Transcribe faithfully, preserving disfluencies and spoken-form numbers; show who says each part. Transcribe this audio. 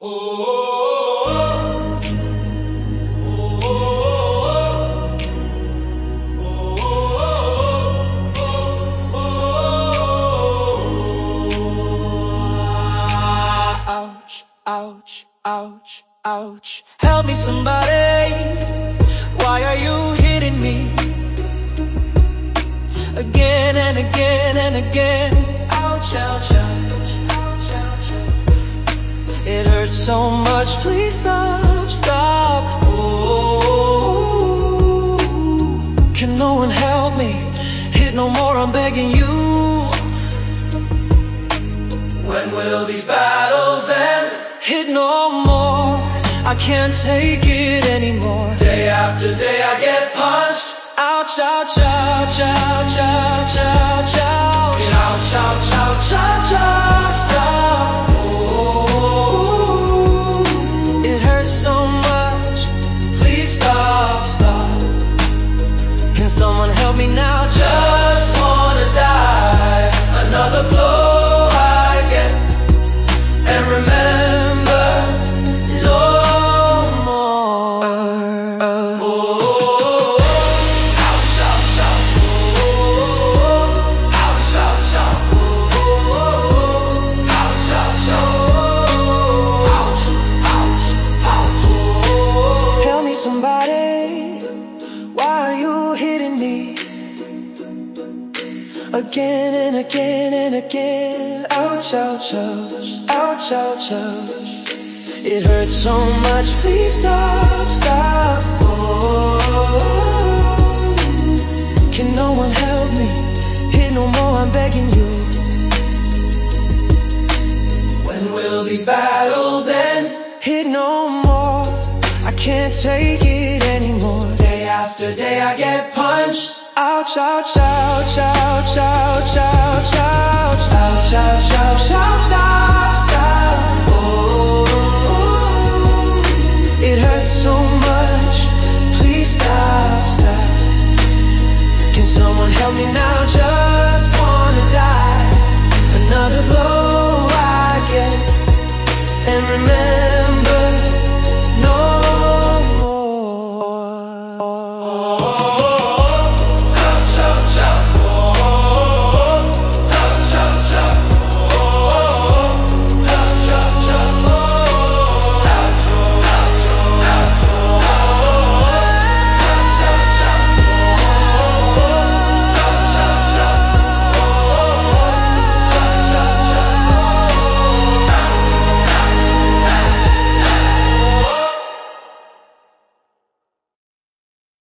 Speaker 1: Ouch, ouch, ouch, ouch. Help me somebody. Why are you hitting me again and again and again? Ouch, ouch, ouch, ouch, ouch. It hurts so much. Please stop, stop. Oh, can no one help me? Hit no more, I'm begging you. When will these battles end? Hit no more, I can't take it anymore. Day after day I get punched. Ouch, ouch, ouch, ouch, ouch, ouch, ouch. Ouch, ouch, ouch, ouch, ouch, stop. Oh, it hurts so much. Please stop, stop. Can someone help me now? Just wanna die. Another blow and remember no more. uh, uh. Oh, ouch, ouch, ouch. Oh, ouch, ouch, ouch. Oh, ouch, ouch, ouch. Ouch, ouch, ouch. Oh, help me somebody. Why are you hitting me again and again and again? Ouch, ouch, ouch. Ouch, ouch, ouch. It hurts so much. Please stop, stop. Oh, can no one help me? Hit no more, I'm begging you. When will these battles end? Hit no more, I can't take it anymore. Day after day I get punched. Ouch, ouch, ouch, ouch, ouch, ouch, ouch. Ouch, ouch, ouch, ouch, ouch.